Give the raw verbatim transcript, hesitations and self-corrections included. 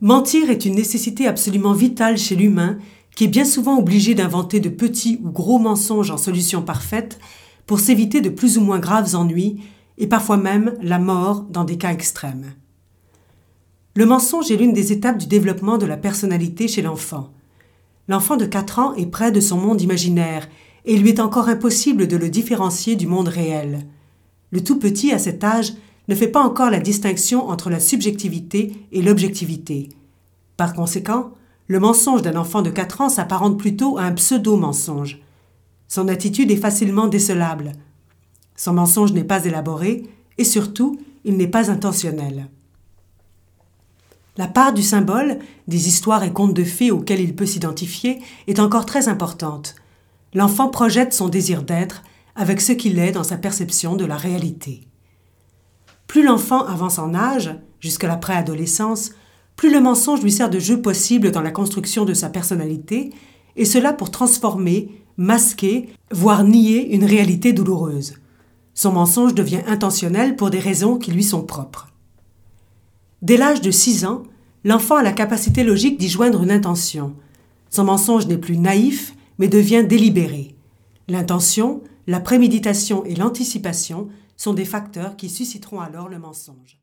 Mentir est une nécessité absolument vitale chez l'humain qui est bien souvent obligé d'inventer de petits ou gros mensonges en solution parfaite pour s'éviter de plus ou moins graves ennuis et parfois même la mort dans des cas extrêmes. Le mensonge est l'une des étapes du développement de la personnalité chez l'enfant. L'enfant de quatre ans est près de son monde imaginaire et il lui est encore impossible de le différencier du monde réel. Le tout petit, à cet âge, ne fait pas encore la distinction entre la subjectivité et l'objectivité. Par conséquent, le mensonge d'un enfant de quatre ans s'apparente plutôt à un pseudo-mensonge. Son attitude est facilement décelable. Son mensonge n'est pas élaboré et surtout, il n'est pas intentionnel. La part du symbole, des histoires et contes de fées auxquels il peut s'identifier est encore très importante. L'enfant projette son désir d'être avec ce qu'il est dans sa perception de la réalité. Plus l'enfant avance en âge, jusqu'à la préadolescence, plus le mensonge lui sert de jeu possible dans la construction de sa personnalité, et cela pour transformer, masquer, voire nier une réalité douloureuse. Son mensonge devient intentionnel pour des raisons qui lui sont propres. Dès l'âge de six ans, l'enfant a la capacité logique d'y joindre une intention. Son mensonge n'est plus naïf, mais devient délibéré. L'intention, la préméditation et l'anticipation sont des facteurs qui susciteront alors le mensonge.